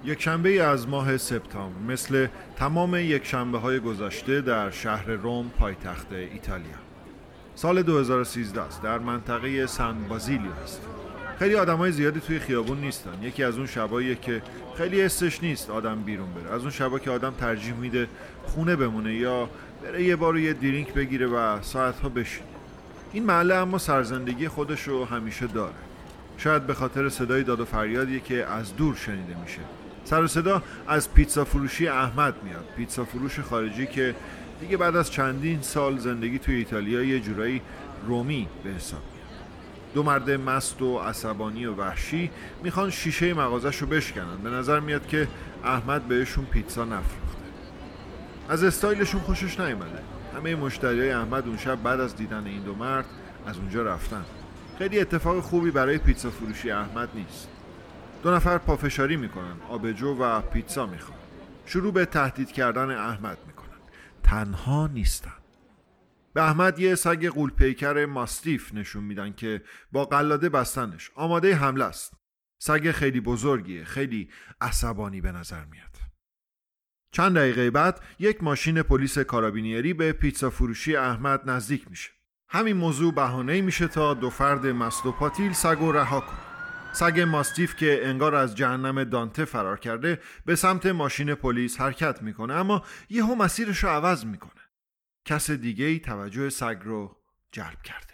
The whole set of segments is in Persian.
یک شنبه از ماه سپتامبر مثل تمام یک شنبه های گذشته در شهر روم پایتخت ایتالیا. سال 2013 است. در منطقه سن بازیلیو است. خیلی آدمای زیادی توی خیابون نیستن. یکی از اون شباییه که خیلی حسش نیست آدم بیرون بره. از اون شبا که آدم ترجیح میده خونه بمونه یا بره یه بار یه درینک بگیره و ساعتها بشینه. این محله اما سرزندگی خودشو همیشه داره. شاید به خاطر صدای داد و فریادی که از دور شنیده میشه. سر و صدا از پیتزا فروشی احمد میاد. پیتزا فروش خارجی که دیگه بعد از چندین سال زندگی توی ایتالیا یه جورایی رومی به حساب میاد. دو مرد مست و عصبانی و وحشی میخوان شیشه مغازه‌شو بشکنن. به نظر میاد که احمد بهشون پیتزا نفروخته. از استایلشون خوشش نیومده. همه مشتریای احمد اون شب بعد از دیدن این دو مرد از اونجا رفتن. خیلی اتفاق خوبی برای پیتزا فروشی احمد نیست. دو نفر پافشاری میکنن، آبجو و پیتزا میخوان. شروع به تهدید کردن احمد میکنن. تنها نیستن. به احمد یه سگ غول‌پیکر ماستیف نشون میدن که با قلاده بستنش آماده حمله است. سگ خیلی بزرگیه، خیلی عصبانی به نظر میاد. چند دقیقه بعد یک ماشین پلیس کارابینیری به پیتزا فروشی احمد نزدیک میشه. همین موضوع بهانه‌ای میشه تا دو فرد مست و پاتیل سگو رها کنن. سگ ماستیف که انگار از جهنم دانته فرار کرده به سمت ماشین پلیس حرکت میکنه، اما یهو مسیرش رو عوض میکنه. کس دیگه‌ای توجه سگ رو جلب کرده.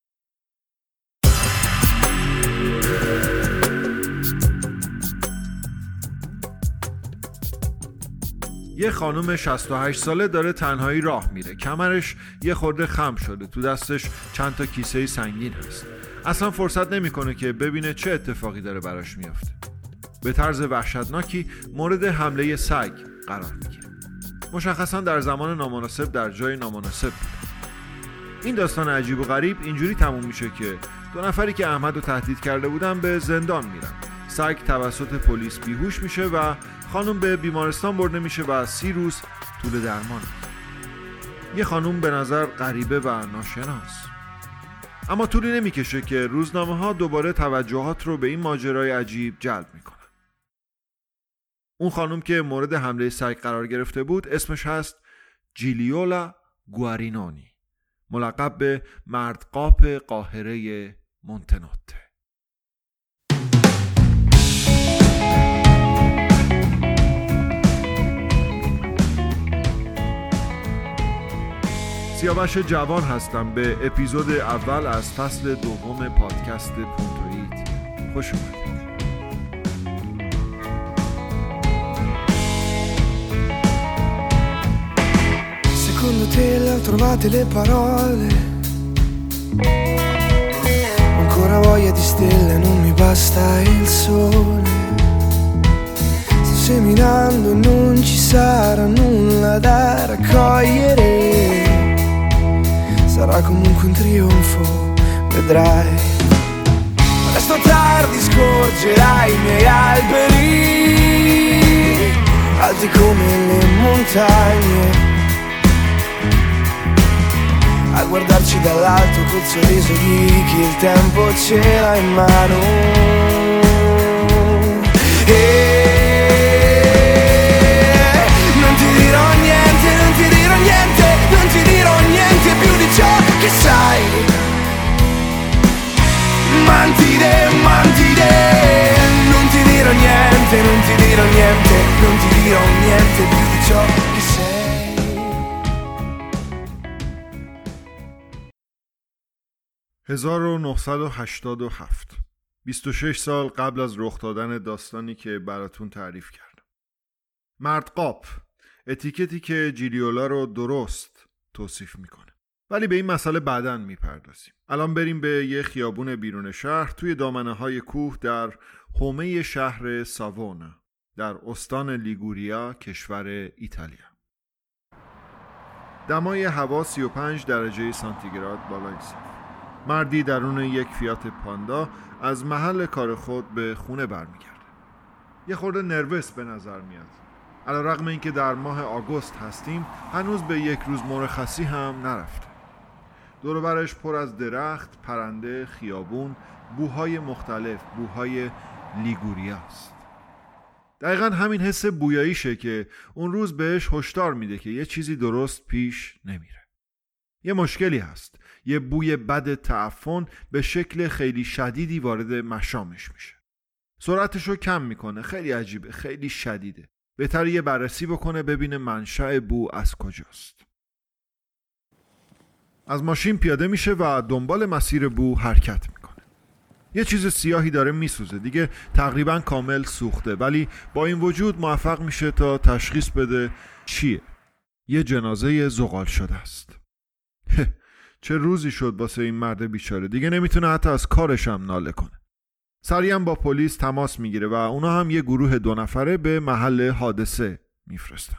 یه خانم 68 ساله داره تنهایی راه میره. کمرش یه خورده خم شده. تو دستش چند تا کیسه سنگین هست. اصلا فرصت نمیکنه که ببینه چه اتفاقی داره براش میفته. به طرز وحشتناکی مورد حمله سگ قرار میگیره. مشخصا در زمان نامناسب در جای نامناسب بوده. این داستان عجیب و غریب اینجوری تموم میشه که دو نفری که احمد رو تهدید کرده بودن به زندان میرن. سگ توسط پلیس بیهوش میشه و خانم به بیمارستان برده میشه و 30 روز طول درمان. یه خانم به نظر غریبه و ناشناس. اما طولی نمیکشه که روزنامه ها دوباره توجهات رو به این ماجرای عجیب جلب میکنن. اون خانم که مورد حمله سگ قرار گرفته بود اسمش هست جیلیولا گوارینونی، ملقب به مردقاپ قاهره مونتنوته. سیاوش جوان هستم. به اپیزود اول از فصل دوم پادکست پونتویت خوش اومدید. Secondo te le ho trovate le parole, ancora voglia di stelle, non mi basta il sole. Sto seminando e non ci sarà nulla da raccogliere. Sarà comunque un trionfo, vedrai. Presto o tardi scorgerai i miei alberi, alti come le montagne, a guardarci dall'alto col sorriso di chi il tempo ce l'ha in mano. Non ti dirò niente, non ti dirò niente, non ti dirò niente più di ciò che sai. Mantide, mantide, non ti dirò niente, non ti dirò niente, non ti dirò niente più di ciò che sei. 1987 26 سال قبل از رخ دادن داستانی که براتون تعریف کردم. مردقاپ، اتیکتی که جیلیولا رو درست توصیف میکنه. ولی به این مسئله بعداً میپردازیم. الان بریم به یه خیابون بیرون شهر توی دامنه های کوه در حومه شهر ساوونا در استان لیگوریا کشور ایتالیا. دمای هوا 35 درجه سانتیگراد بالای صفر. مردی درون یک فیات پاندا از محل کار خود به خونه برمیگرده. یه خورده نروس به نظر میاد. علیرغم اینکه در ماه آگوست هستیم هنوز به یک روز مرخصی هم نرفته. دور و برش پر از درخت، پرنده، خیابون، بوهای مختلف، بوهای لیگوریا است. دقیقاً همین حس بویاییشه که اون روز بهش هشدار میده که یه چیزی درست پیش نمیره. یه مشکلی هست. یه بوی بد تعفن به شکل خیلی شدیدی وارد مشامش میشه. سرعتشو کم میکنه. خیلی عجیبه، خیلی شدیده. بهتره یه بررسی بکنه ببینه منشأ بو از کجاست. از ماشین پیاده میشه و دنبال مسیر بو حرکت میکنه. یه چیز سیاهی داره میسوزه، دیگه تقریبا کامل سوخته، ولی با این وجود موفق میشه تا تشخیص بده چیه. یه جنازه زغال شده است. چه روزی شد واسه این مرد بیچاره، دیگه نمیتونه حتی از کارش هم ناله کنه. سریعا با پلیس تماس میگیره و اونا هم یه گروه 2 نفره به محل حادثه میفرستن.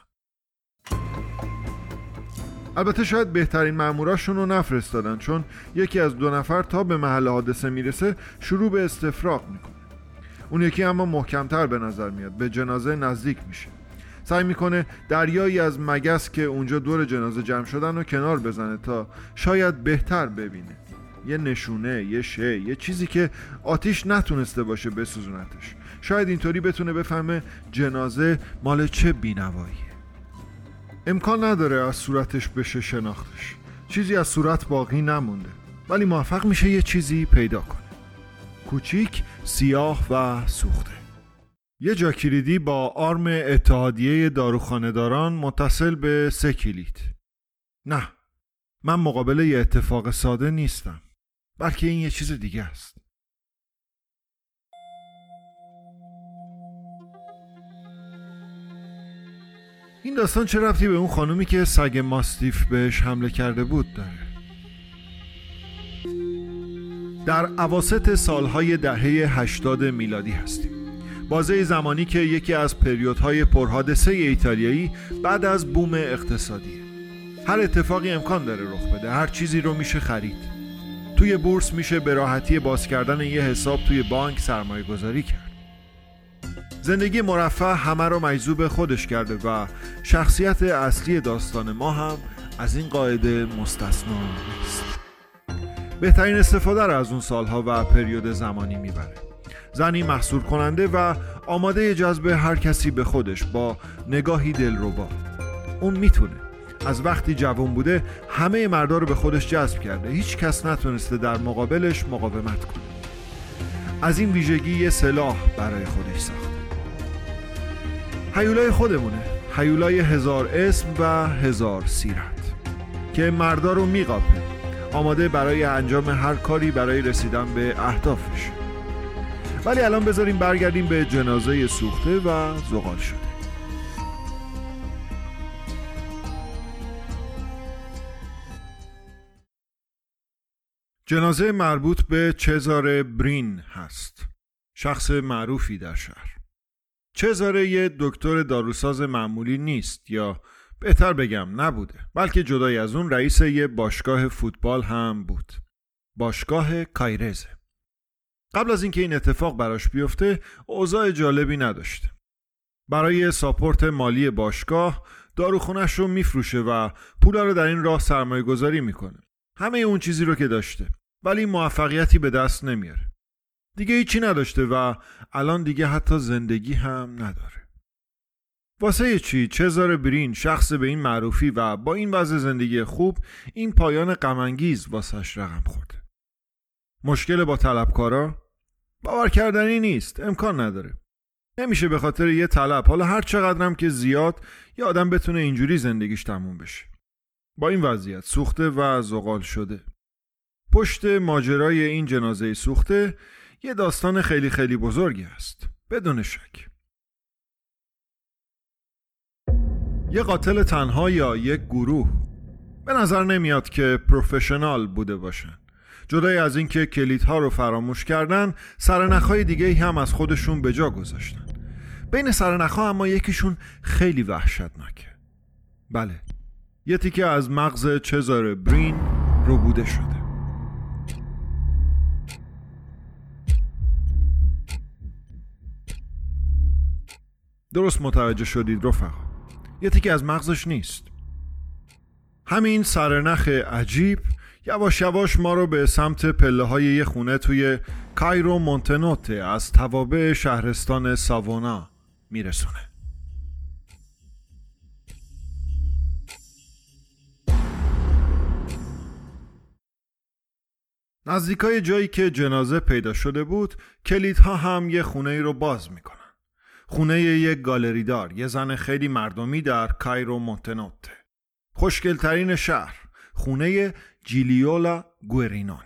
البته شاید بهترین ماموراشون رو نفرستادن، چون یکی از 2 نفر تا به محل حادثه میرسه شروع به استفراغ میکنه. اون یکی اما محکمتر به نظر میاد، به جنازه نزدیک میشه. سعی میکنه دریایی از مگس که اونجا دور جنازه جمع شدن رو کنار بزنه تا شاید بهتر ببینه. یه نشونه، یه شی، یه چیزی که آتیش نتونسته باشه بسوزونتش. شاید اینطوری بتونه بفهمه جنازه مال چه بینواییه. امکان نداره از صورتش بشه شناختش. چیزی از صورت باقی نمونده، ولی موفق میشه یه چیزی پیدا کنه. کوچیک، سیاه و سوخته. یه جاکلیدی با آرم اتحادیه داروخانه‌داران متصل به 3 کلید. نه، من مقابل یه اتفاق ساده نیستم، بلکه این یه چیز دیگه است. این داستان چه ربطی به اون خانومی که سگ ماستیف بهش حمله کرده بود داره؟ در اواسط سالهای دهه 80 میلادی هستیم. بازه زمانی که یکی از پریودهای پرحادثه ایتالیایی بعد از بوم اقتصادیه. هر اتفاقی امکان داره رخ بده، هر چیزی رو میشه خرید. توی بورس میشه به راحتی باز کردن یه حساب توی بانک سرمایه گذاری کرد. زندگی مرفه همه رو مجذوب خودش کرده و شخصیت اصلی داستان ما هم از این قاعده مستثنا نیست. بهترین استفاده رو از اون سالها و پریود زمانی میبره. زنی محصور کننده و آماده جذب هر کسی به خودش با نگاهی دلربا. اون میتونه. از وقتی جوان بوده همه مردا رو به خودش جذب کرده. هیچ کس نتونسته در مقابلش مقاومت کنه. از این ویژگی یه سلاح برای خودش ساخته. هیولای خودمونه. هیولای 1000 اسم و 1000 سیرت که مردا رو میقاپه. آماده برای انجام هر کاری برای رسیدن به اهدافش. ولی الان بذاریم برگردیم به جنازه سوخته و زغال شده. جنازه مربوط به چزاره برین هست. شخص معروفی در شهر. چزاره یه دکتر داروساز معمولی نیست، یا بهتر بگم نبوده، بلکه جدای از اون رئیس یه باشگاه فوتبال هم بود. باشگاه کایرزه. قبل از اینکه این اتفاق براش بیفته اوضاع جالبی نداشته. برای ساپورت مالی باشگاه داروخونه‌اش رو میفروشه و پولا رو در این راه سرمایه گذاری میکنه. همه اون چیزی رو که داشته، ولی موفقیتی به دست نمیاره. دیگه هیچی نداشته و الان دیگه حتی زندگی هم نداره. واسه چی چزاره برین شخص به این معروفی و با این وضع زندگی خوب این پایان غم‌انگیز واسش رقم خورده؟ مشکل با طلبکارا؟ باور کردنی نیست، امکان نداره. نمیشه به خاطر یه طلب، حالا هر چقدرم که زیاد، یه آدم بتونه اینجوری زندگیش تموم بشه. با این وضعیت سوخته و زغال شده. پشت ماجرای این جنازه سوخته یه داستان خیلی خیلی بزرگی است، بدون شک. یه قاتل تنها یا یک گروه؟ به نظر نمیاد که پروفشنال بوده باشن. جدای از این که کلیدها رو فراموش کردن، سرنخهای دیگه هم از خودشون به جا گذاشتن. بین سرنخها اما یکیشون خیلی وحشتناکه. بله، یه تیکه از مغز چزاره برین ربوده شده. درست متوجه شدید رفقا، یه تیکه از مغزش نیست. همین سرنخ عجیب یواش یواش ما رو به سمت پله های یه خونه توی کایرو مونتنوته از توابع شهرستان ساوونا میرسونه. نزدیکای جایی که جنازه پیدا شده بود، کلیدها هم یه خونه رو باز میکنن. خونه یک گالری دار، یه زن خیلی مردمی در کایرو مونتنوته. خوشگلترین شهر، خونه جیلیولا گورینونی.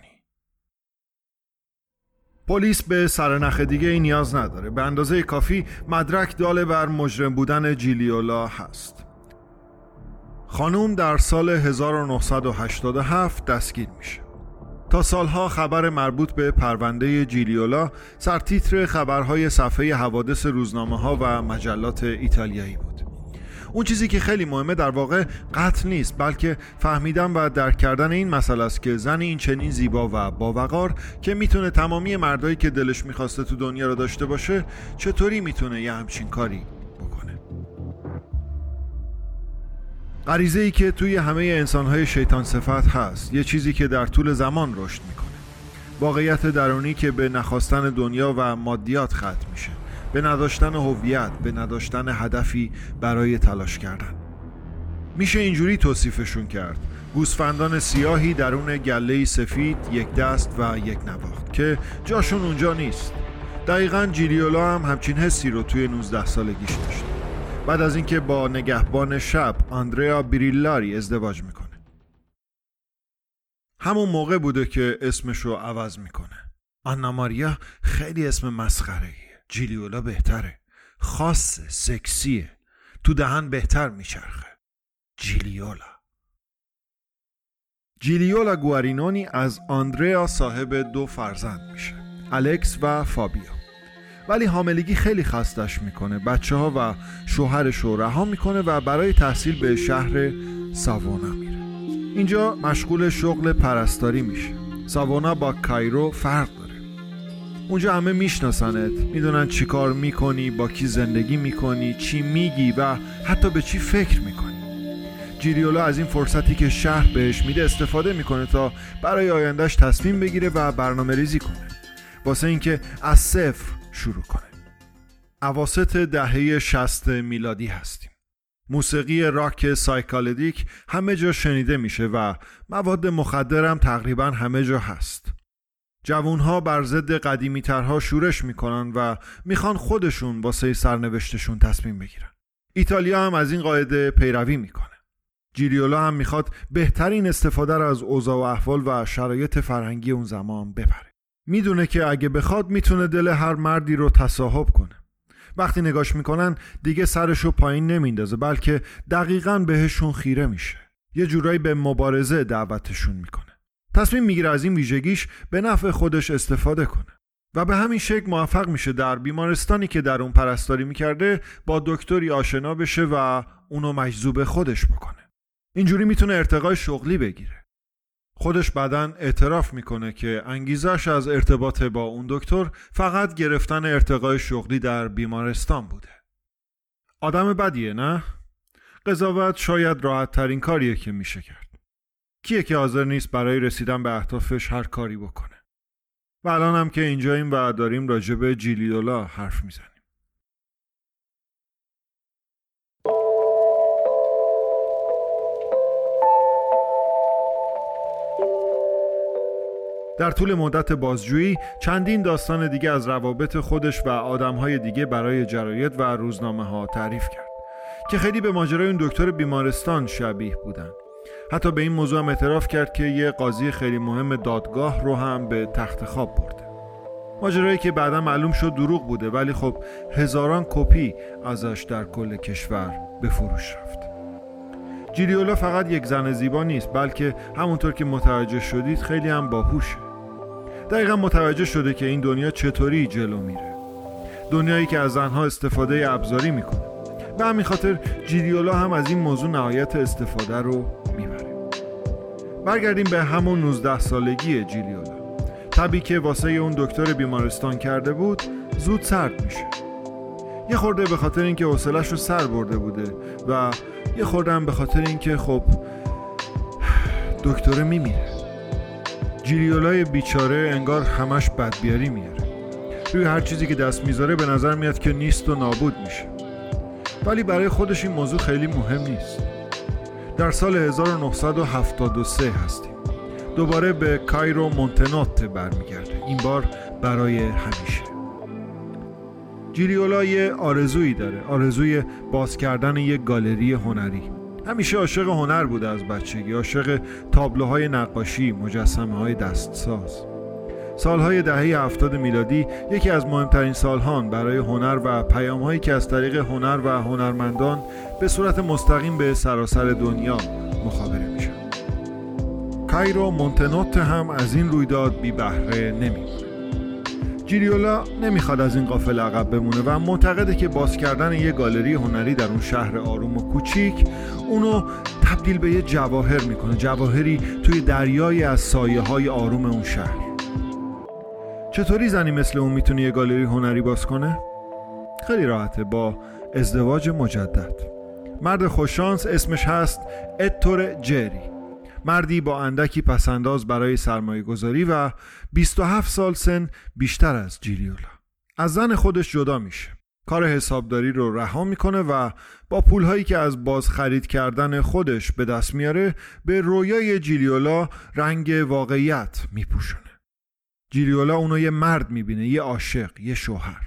پلیس به سرنخ دیگه ای نیاز نداره. به اندازه کافی مدرک داله بر مجرم بودن جیلیولا هست. خانوم در سال 1987 دستگیر میشه. تا سالها خبر مربوط به پرونده جیلیولا سرتیتر خبرهای صفحه حوادث روزنامه‌ها و مجلات ایتالیایی بود. اون چیزی که خیلی مهمه در واقع قتل نیست، بلکه فهمیدن و درک کردن این مسئله است که زن این چنین زیبا و باوقار که میتونه تمامی مردایی که دلش میخواسته تو دنیا رو داشته باشه، چطوری میتونه یه همچین کاری بکنه. غریزه‌ای که توی همه انسان‌های شیطان صفت هست، یه چیزی که در طول زمان رشد میکنه. واقعیت درونی که به نخواستن دنیا و مادیات ختم میشه، به نداشتن هویت، به نداشتن هدفی برای تلاش کردن. میشه اینجوری توصیفشون کرد: گوسفندان سیاهی درون گله‌ای سفید، یک دست و یک نواخت که جاشون اونجا نیست. دقیقاً جیلیولا هم همچین حسی رو توی 19 سالگیش داشت. بعد از اینکه با نگهبان شب آندریا بریلاری ازدواج میکنه. همون موقع بوده که اسمش رو عوض میکنه. آنا ماریا خیلی اسم مسخره‌ایه. جیلیولا بهتره، خاصه، سکسیه، تو دهن بهتر میچرخه. جیلیولا گورینونی از آندریا صاحب 2 فرزند میشه، الکس و فابیو. ولی حاملگی خیلی خستش میکنه. بچه‌ها و شوهرش رو رها میکنه و برای تحصیل به شهر ساوانا میره. اینجا مشغول شغل پرستاری میشه. ساوانا با کایرو فرق داره. اونجا همه میشناسنت، میدونن چی کار میکنی، با کی زندگی میکنی، چی میگی و حتی به چی فکر میکنی. جیلیولا از این فرصتی که شهر بهش میده استفاده میکنه تا برای آیندهش تصمیم بگیره و برنامه ریزی کنه، واسه اینکه از صفر شروع کنه. اواسط دهه 60 میلادی هستیم. موسیقی راک سایکالدیک همه جا شنیده میشه و مواد مخدرم تقریبا همه جا هست. جوانها بر ضد قدیمی ترها شورش میکنن و میخوان خودشون واسه سرنوشتشون تصمیم بگیرن. ایتالیا هم از این قاعده پیروی میکنه. جیلیولا هم میخواد بهترین استفاده رو از اوضاع و احوال و شرایط فرهنگی اون زمان ببره. میدونه که اگه بخواد میتونه دل هر مردی رو تصاحب کنه. وقتی نگاش میکنن دیگه سرشو پایین نمیندازه، بلکه دقیقاً بهشون خیره میشه. یه جورایی به مبارزه دعوتشون میکنه. تصمیم میگیره از این ویژگیش به نفع خودش استفاده کنه و به همین شکل موفق میشه در بیمارستانی که در اون پرستاری میکرده با دکتری آشنا بشه و اونو مجذوب خودش بکنه. اینجوری میتونه ارتقای شغلی بگیره. خودش بعداً اعتراف میکنه که انگیزش از ارتباط با اون دکتر فقط گرفتن ارتقای شغلی در بیمارستان بوده. آدم بدیه نه؟ قضاوت شاید راحت ترین کاریه که میشه کرد. کیه که حاضر نیست برای رسیدن به اهدافش هر کاری بکنه؟ و الان هم که اینجاییم و داریم راجع به جیلیولا حرف میزنیم. در طول مدت بازجویی چندین داستان دیگه از روابط خودش و آدمهای دیگه برای جراید و روزنامه‌ها تعریف کرد که خیلی به ماجرای اون دکتر بیمارستان شبیه بودن. حتی به این موضوع هم اعتراف کرد که یه قاضی خیلی مهم دادگاه رو هم به تخت خواب برده. ماجرایی که بعدا معلوم شد دروغ بوده، ولی خب هزاران کپی ازش در کل کشور به فروش رفت. جیلیولا فقط یک زن زیبا نیست، بلکه همونطور که متوجه شدید خیلی هم باهوشه. دقیقا متوجه شده که این دنیا چطوری جلو میره. دنیایی که از زنها استفاده ابزاری میکنه. به همین خاطر جیلیولا هم از این موضوع نهایت استفاده رو میبره. برگردیم به همون 19 سالگی جیلیولا. تبی که واسه اون دکتر بیمارستان کرده بود زود سرد میشه. یه خورده به خاطر اینکه حوصله‌اش رو سر برده بوده و یه خورده هم به خاطر اینکه خب دکتر میمیره. جیلیولای بیچاره انگار همش بدبیاری میاره. روی هر چیزی که دست میذاره به نظر میاد که نیست و نابود میشه. ولی برای خودش این موضوع خیلی مهم نیست. در سال 1973 هستیم. دوباره به کایرو مونتنوته برمیگرده، این بار برای همیشه. جیلیولا یه آرزویی داره، آرزوی باز کردن یک گالری هنری. همیشه عاشق هنر بوده از بچگی، عاشق تابلوهای نقاشی، مجسمه‌های دستساز. سالهای دهه 70 میلادی یکی از مهمترین سالهان برای هنر و پیام‌هایی که از طریق هنر و هنرمندان به صورت مستقیم به سراسر دنیا مخابره میشن. کایرو مونتنوته هم از این رویداد بی بهره نمیمونه. جیلیولا نمیخواد از این قافله عقب بمونه و معتقده که باز کردن یه گالری هنری در اون شهر آروم و کوچیک اونو تبدیل به یه جواهر میکنه، جواهری توی دریایی از سایه‌های آروم اون شهر. چطوری زنی مثل اون میتونه یه گالری هنری باز کنه؟ خیلی راحته، با ازدواج مجدد. مرد خوششانس اسمش هست اتور جری، مردی با اندکی پسنداز برای سرمایه گذاری و 27 سال سن بیشتر از جیلیولا. از زن خودش جدا میشه، کار حسابداری رو رها میکنه و با پولهایی که از باز خرید کردن خودش به دست میاره به رویای جیلیولا رنگ واقعیت میپوشونه. جیلیولا اونو یه مرد میبینه، یه عاشق، یه شوهر.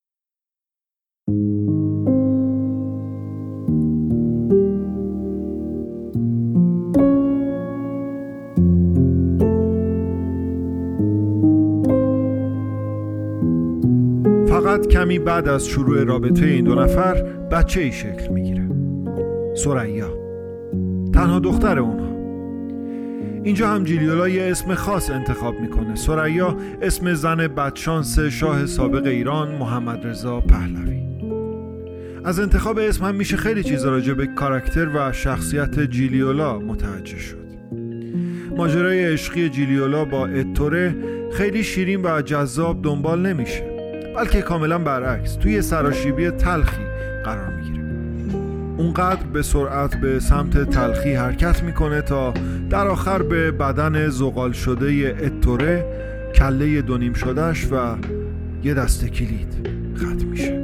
فقط کمی بعد از شروع رابطه این دو نفر بچه‌ای شکل میگیره، ثریا، تنها دختر اونها. اینجا هم جیلیولا یه اسم خاص انتخاب میکنه. ثریا اسم زن بدشانس شاه سابق ایران محمد رضا پهلوی. از انتخاب اسم هم میشه خیلی چیزا راجع به کاراکتر و شخصیت جیلیولا متوجه شد. ماجرای عشقی جیلیولا با اتوره خیلی شیرین و جذاب دنبال نمیشه، بلکه کاملا برعکس، توی سراشیبی تلخی قرار میگیره. اونقدر به سرعت به سمت تلخی حرکت میکنه تا در آخر به بدن زغال شده اتوره، کله دونیم شدهش و یه دسته کلید ختم میشه.